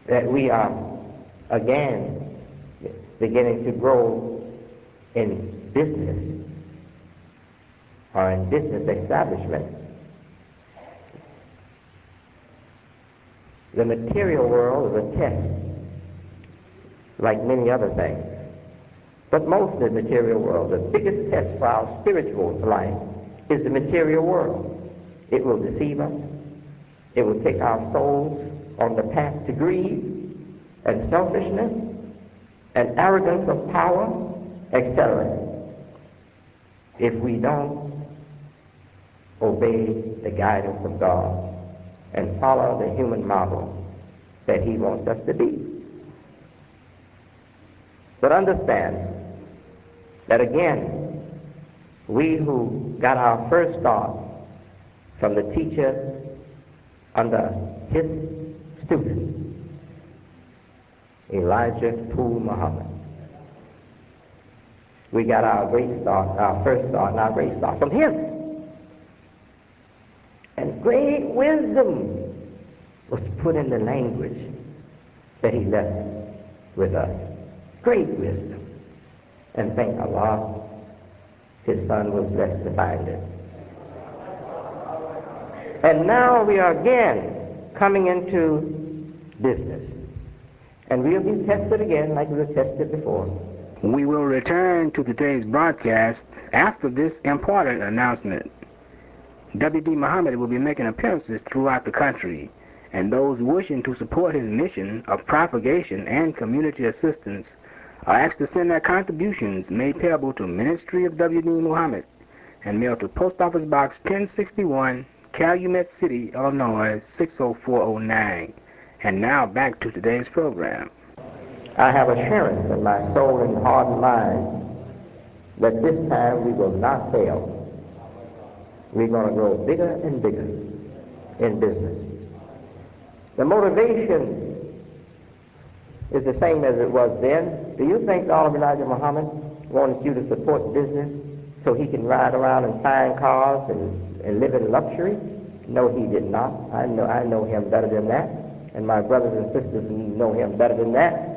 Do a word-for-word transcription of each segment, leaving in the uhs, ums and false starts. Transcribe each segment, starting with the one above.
that we are again beginning to grow in business or in business establishment. The material world is a test, like many other things. But most of the material world, the biggest test for our spiritual life is the material world. It will deceive us. It will take our souls on the path to greed and selfishness and arrogance of power, et cetera, if we don't obey the guidance of God and follow the human model that he wants us to be. But understand that again, we who got our first start from the teacher under his student, Elijah Poole Muhammad, we got our great start, our first start, and our great start from him. And great wisdom was put in the language that he left with us. Great wisdom. And thank Allah, his son was blessed to find it. And now we are again coming into business. And we'll be tested again like we were tested before. We will return to today's broadcast after this important announcement. W D Muhammad will be making appearances throughout the country, and those wishing to support his mission of propagation and community assistance are asked to send their contributions made payable to Ministry of W D Muhammad and mailed to Post Office Box ten sixty-one, Calumet City, Illinois six oh four oh nine. And now back to today's program. I have assurance in my soul and heart and mind that this time we will not fail. We're going to grow bigger and bigger in business. The motivation is the same as it was then. Do you think Honorable Elijah Muhammad wanted you to support business so he can ride around in fine cars and, and live in luxury? No, he did not. I know, I know him better than that. And my brothers and sisters know him better than that.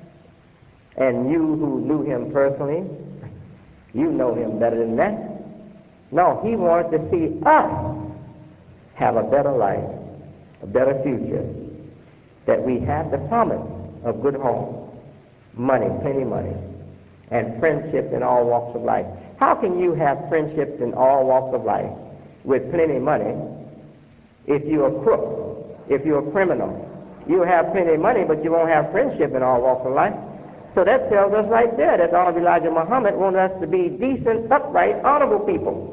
And you who knew him personally, you know him better than that. No, he wanted to see us have a better life, a better future, that we have the promise of good home, money, plenty money, and friendship in all walks of life. How can you have friendships in all walks of life with plenty money if you're a crook, if you're a criminal? You have plenty money, but you won't have friendship in all walks of life. So that tells us right there that Honorable Elijah Muhammad wanted us to be decent, upright, honorable people.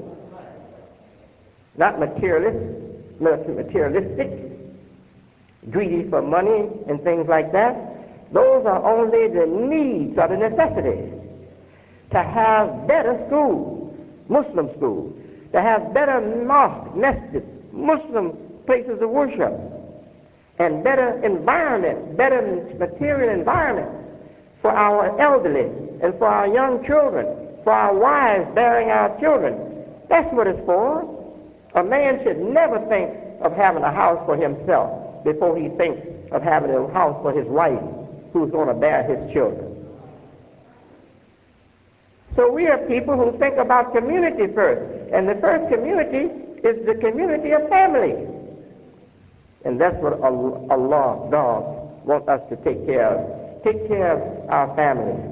Not materialist, materialistic, greedy for money and things like that. Those are only the needs or the necessities. To have better schools, Muslim schools, to have better mosques, masjids, Muslim places of worship, and better environment, better material environment for our elderly and for our young children, for our wives bearing our children. That's what it's for. A man should never think of having a house for himself before he thinks of having a house for his wife who's going to bear his children. So we are people who think about community first. And the first community is the community of family. And that's what Allah, God, wants us to take care of. Take care of our families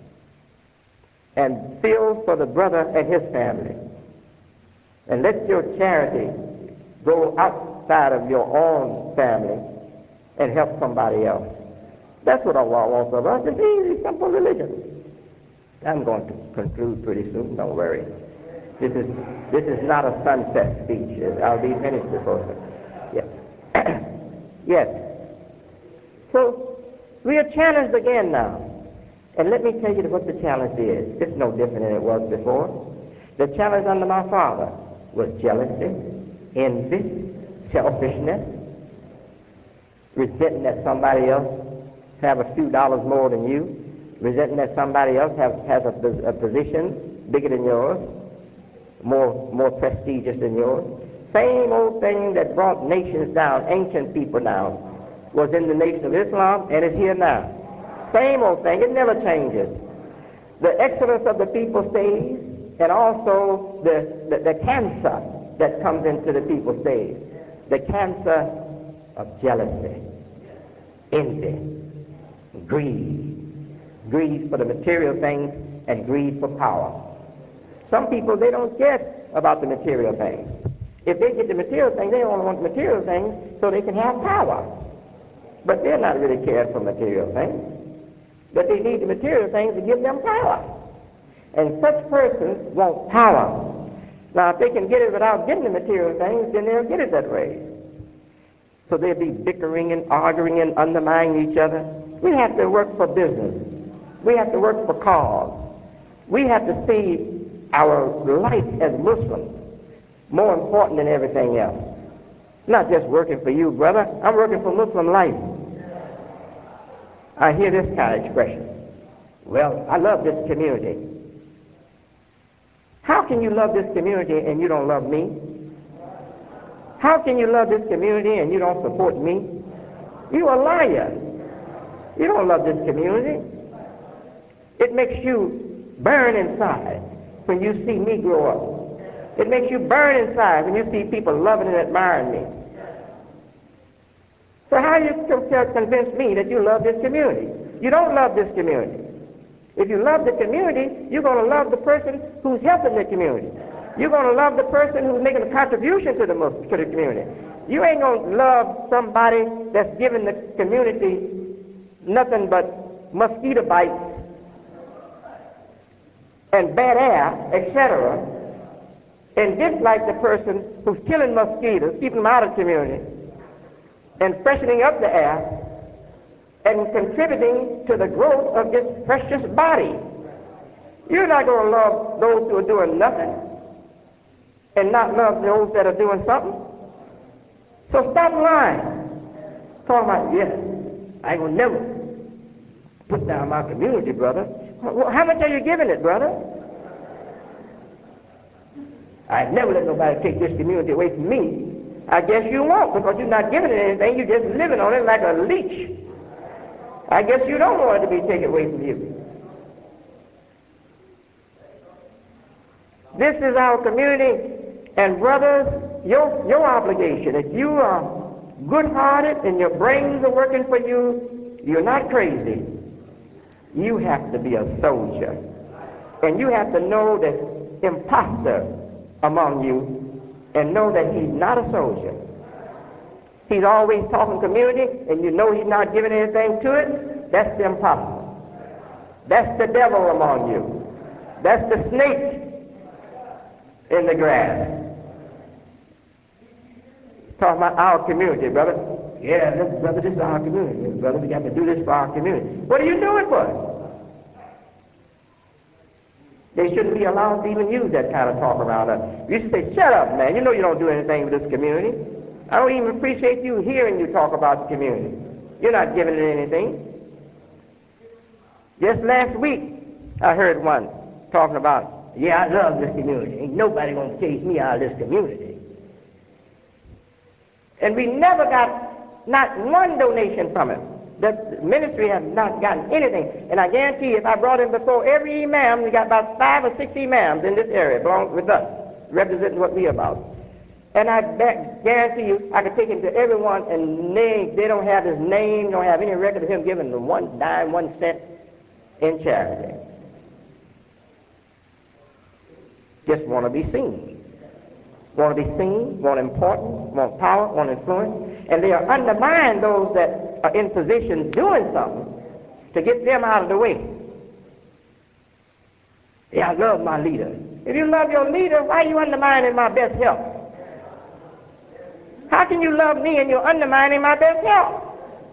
and feel for the brother and his family. And let your charity go outside of your own family and help somebody else. That's what Allah wants of us. It's easy, simple religion. I'm going to conclude pretty soon, don't worry. This is this is not a sunset speech. I'll be finished before. Yes. Yes. So we are challenged again now. And let me tell you what the challenge is. It's no different than it was before. The challenge under my father was jealousy, envy, selfishness, resenting that somebody else have a few dollars more than you, resenting that somebody else have, has a, a position bigger than yours, more, more prestigious than yours. Same old thing that brought nations down, ancient people down. was in the Nation of Islam and is here now. Same old thing. It never changes. The exodus of the people stays, and also the, the, the cancer that comes into the people stays. The cancer of jealousy, envy, greed. Greed for the material things and greed for power. Some people, they don't care about the material things. If they get the material things, they only want the material things so they can have power. But they're not really caring for material things. But they need the material things to give them power. And such persons want power. Now, if they can get it without getting the material things, then they'll get it that way. So they'll be bickering and arguing and undermining each other. We have to work for business. We have to work for cause. We have to see our life as Muslims more important than everything else. Not just working for you, brother. I'm working for Muslim life. I hear this kind of expression. Well, I love this community. How can you love this community and you don't love me? How can you love this community and you don't support me? You're a liar. You don't love this community. It makes you burn inside when you see me grow up. It makes you burn inside when you see people loving and admiring me. So how are you to convince me that you love this community? You don't love this community. If you love the community, you're going to love the person who's helping the community. You're going to love the person who's making a contribution to the, to the community. You ain't going to love somebody that's giving the community nothing but mosquito bites and bad air, et cetera, and dislike the person who's killing mosquitoes, keeping them out of the community, and freshening up the air, and contributing to the growth of this precious body. You're not going to love those who are doing nothing and not love those that are doing something. So stop lying. Talking about, yes, I ain't going to never put down my community, brother. Well, how much are you giving it, brother? I'd never let nobody take this community away from me. I guess you won't, because you're not giving it anything. You're just living on it like a leech. I guess you don't want it to be taken away from you. This is our community, and brothers, your, your obligation, if you are good-hearted and your brains are working for you, you're not crazy. You have to be a soldier. And you have to know the imposter among you and know that he's not a soldier. He's always talking community, and you know he's not giving anything to it. That's the imposter. That's the devil among you. That's the snake in the grass. Talking about our community, brother. Yeah, this, brother, this is our community. Brother, we got to do this for our community. What are you doing for it? They shouldn't be allowed to even use that kind of talk around us. You should say, shut up, man. You know you don't do anything with this community. I don't even appreciate you hearing you talk about the community. You're not giving it anything. Just last week, I heard one talking about, yeah, I love this community. Ain't nobody going to chase me out of this community. And we never got not one donation from it. The ministry has not gotten anything. And I guarantee you, if I brought in before every imam, we got about five or six imams in this area belong with us, representing what we about. And I guarantee you, I could take him to everyone and name, they don't have his name, don't have any record of him giving them one dime, one cent in charity. Just want to be seen. Want to be seen, want importance, want power, want influence. And they are undermining those that are in position doing something to get them out of the way. Yeah, I love my leader. If you love your leader, why are you undermining my best help? How can you love me and you're undermining my best help?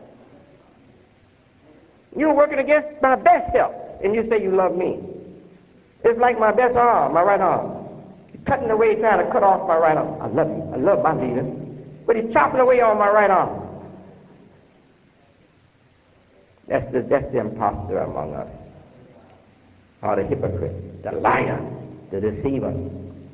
You're working against my best help, and you say you love me. It's like my best arm, my right arm. He's cutting away, trying to cut off my right arm. I love him. I love my leader. But he's chopping away on my right arm. That's the, that's the imposter among us, or the hypocrite, the liar, the deceiver.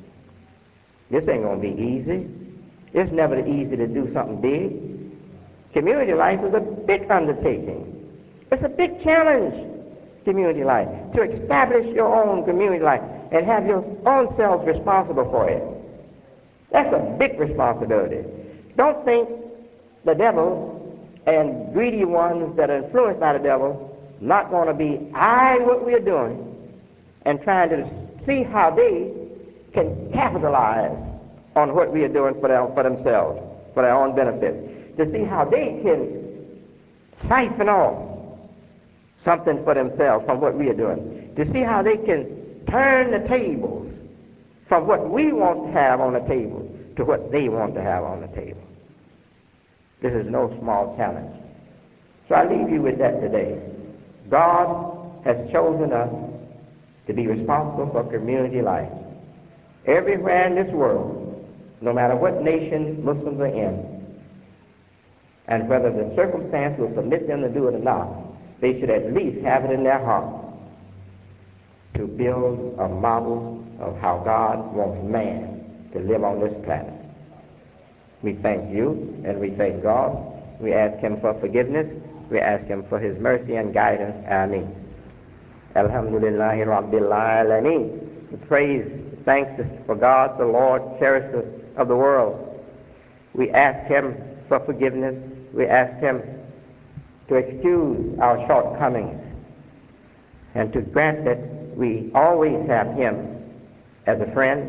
This ain't going to be easy. It's never easy to do something big. Community life is a big undertaking. It's a big challenge, community life, to establish your own community life and have your own selves responsible for it. That's a big responsibility. Don't think the devil and greedy ones that are influenced by the devil not going to be eyeing what we're doing and trying to see how they can capitalize on what we are doing for, them, for themselves, for their own benefit, to see how they can siphon off something for themselves from what we are doing, to see how they can turn the tables from what we want to have on the table to what they want to have on the table. This is no small challenge. So I leave you with that today. God has chosen us to be responsible for community life. Everywhere in this world, no matter what nation Muslims are in, and whether the circumstance will permit them to do it or not, they should at least have it in their heart to build a model of how God wants man to live on this planet. We thank you and we thank God. We ask him for forgiveness. We ask him for his mercy and guidance. Ameen. Alhamdulillahi Rabbil Alameen. The praise, thanks for God, the Lord, cherisher of the world. We ask him for forgiveness. We ask him to excuse our shortcomings and to grant that we always have him as a friend,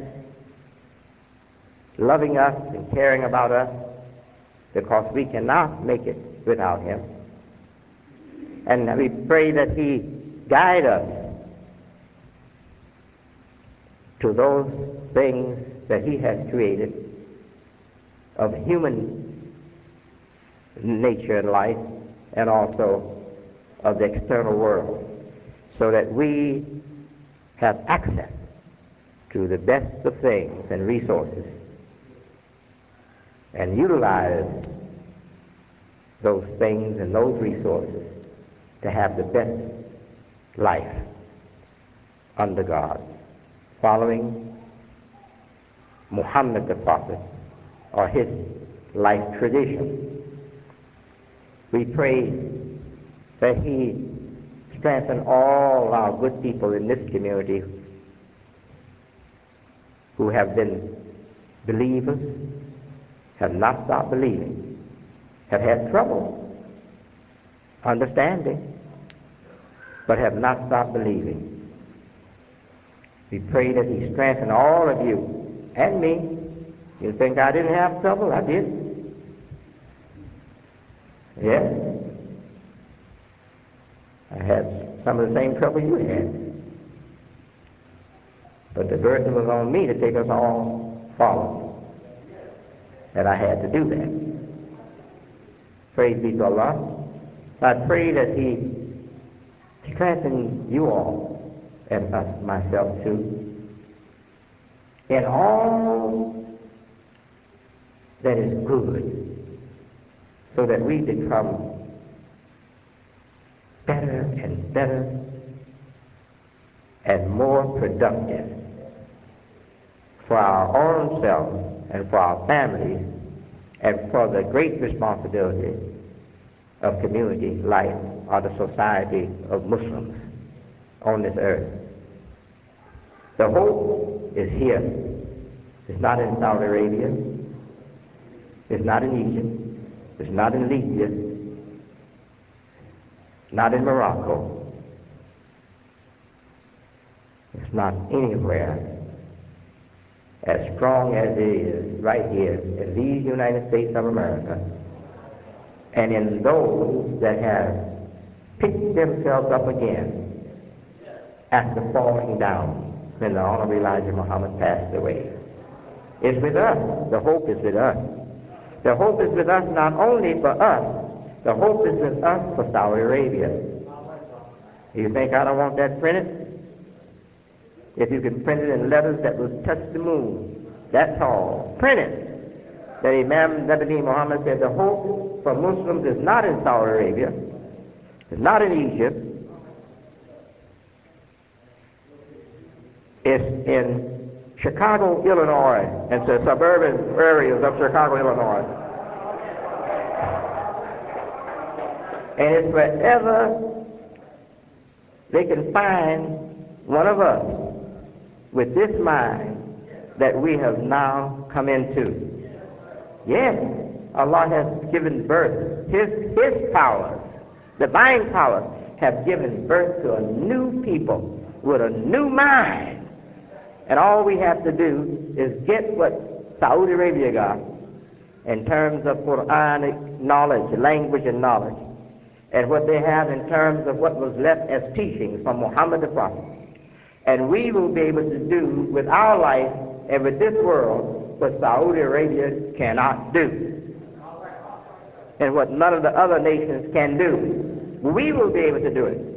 loving us and caring about us, because we cannot make it without him. And we pray that he guide us to those things that he has created of human nature and life, and also of the external world, so that we have access to the best of things and resources and utilize those things and those resources to have the best life under God, following Muhammad the Prophet or his life tradition. We pray that he strengthen all our good people in this community who have been believers, have not stopped believing, have had trouble understanding, but have not stopped believing. We pray that he strengthen all of you and me. You think I didn't have trouble? I did. Yes. I had some of the same trouble you had. But the burden was on me to take us all forward. And I had to do that. Praise be to Allah. I pray that he strengthen you all, and us, myself too, in all that is good, so that we become better and better and more productive for our own selves and for our families and for the great responsibility of community life or the society of Muslims on this earth. The hope is here. It's not in Saudi Arabia. It's not in Egypt. It's not in Libya, not in Morocco. It's not anywhere as strong as it is right here in these United States of America, and in those that have picked themselves up again after falling down when the Honorable Elijah Muhammad passed away. It's with us. The hope is with us. The hope is with us not only for us, the hope is with us for Saudi Arabia. You think I don't want that printed? If you can print it in letters that will touch the moon, that's all. Print it. That Imam Nabi Muhammad said the hope for Muslims is not in Saudi Arabia, it's not in Egypt, it's in Chicago, Illinois, and the suburban areas of Chicago, Illinois. And it's wherever they can find one of us with this mind that we have now come into. Yes, Allah has given birth. His, his powers, divine powers, have given birth to a new people with a new mind. And all we have to do is get what Saudi Arabia got in terms of Quranic knowledge, language and knowledge, and what they have in terms of what was left as teachings from Muhammad the Prophet. And we will be able to do with our life and with this world what Saudi Arabia cannot do, and what none of the other nations can do. We will be able to do it.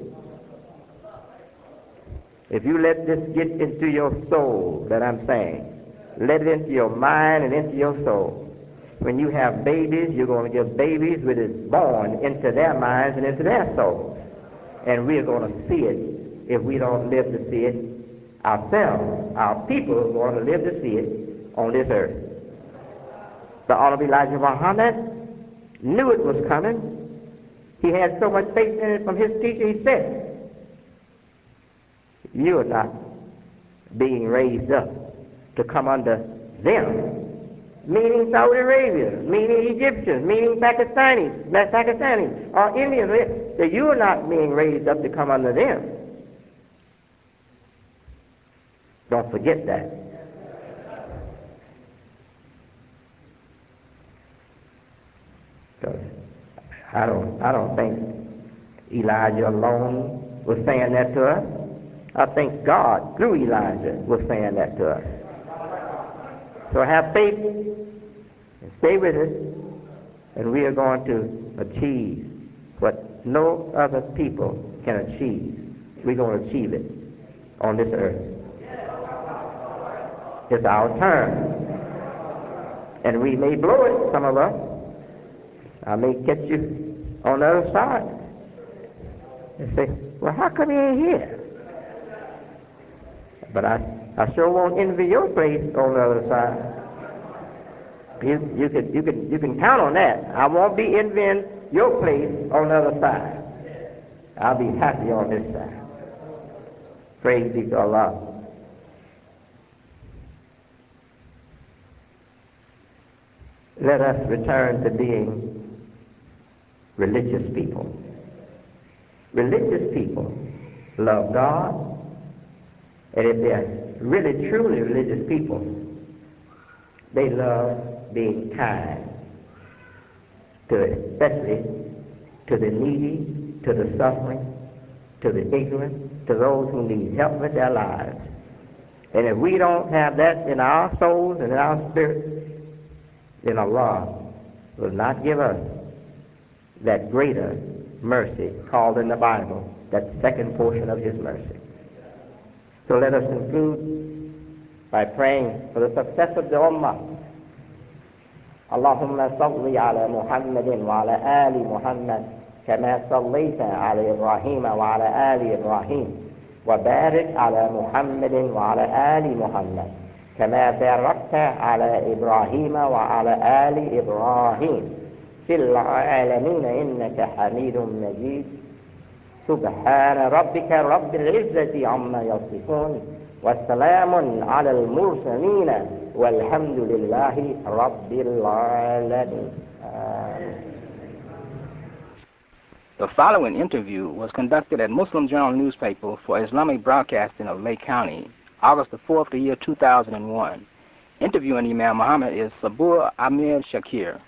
If you let this get into your soul that I'm saying, let it into your mind and into your soul. When you have babies, you're going to give babies with it born into their minds and into their souls. And we're going to see it if we don't live to see it ourselves. Our people are going to live to see it on this earth. The Honorable Elijah Muhammad knew it was coming. He had so much faith in it from his teacher, he said, you are not being raised up to come under them, meaning Saudi Arabia, meaning Egyptians, meaning Pakistanis, Pakistanis, or Indians, that you are not being raised up to come under them. Don't forget that. Because I don't, I don't think Elijah alone was saying that to us. I think God, through Elijah, was saying that to us. So have faith and stay with it, and we are going to achieve what no other people can achieve. We're going to achieve it on this earth. It's our turn. And we may blow it, some of us. I may catch you on the other side and say, well, how come you ain't here? But I, I sure won't envy your place on the other side. You, you, can, you, can, you can count on that. I won't be envying your place on the other side. I'll be happy on this side. Praise be to Allah. Let us return to being religious people. Religious people love God, and if they're really truly religious people, they love being kind, to especially to the needy, to the suffering, to the ignorant, to those who need help with their lives. And if we don't have that in our souls and in our spirit, then Allah will not give us that greater mercy called in the Bible, that second portion of his mercy. So let us conclude by praying for the success of the Ummah. Allahumma salli ala Muhammadin wa ala ali Muhammad kama sallaita ala Ibrahim wa ala ali Ibrahim wa barik ala Muhammadin wa ala ali Muhammad كما باركت على إبراهيم وعلى آل إبراهيم في العالمين إنك حميد مجيد سبحان ربك رب العزة عما يصفون والسلام على المرسلين والحمد لله رب العالمين. The following interview was conducted at Muslim Journal newspaper for Islamic Broadcasting of Lake County, August the fourth, the year two thousand one. Interviewing Imam Muhammad is Sabur Ahmed Shakir.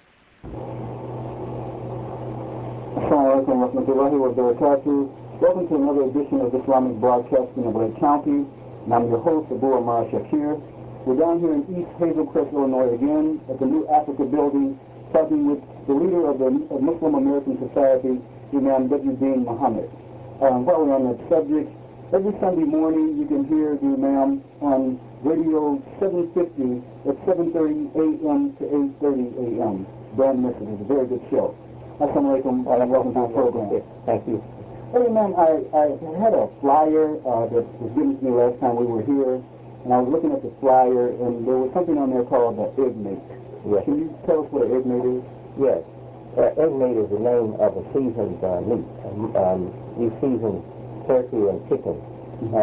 Assalamu alaikum wa rahmatullahi wa barakatuh. Welcome to another edition of Islamic Broadcasting of Lake County. And I'm your host, Sabur Ahmed Shakir. We're down here in East Hazel Crest, Illinois again at the New Africa building, talking with the leader of the of Muslim American Society, Imam W. Deen Muhammad. Um, while we're on that subject, every Sunday morning you can hear the Imam on radio seven fifty at seven thirty a.m. to eight thirty a.m. Don't miss it. It's a very good show. Assalamu alaikum and welcome to the program. Thank you. Hey, Imam, I, I had a flyer uh, that was given to me last time we were here, and I was looking at the flyer, and there was something on there called the egg mate. Yes. Can you tell us what an egg mate is? Yes. Uh, egg meat is the name of a seasoned uh, meat. Um, um, you season turkey and chicken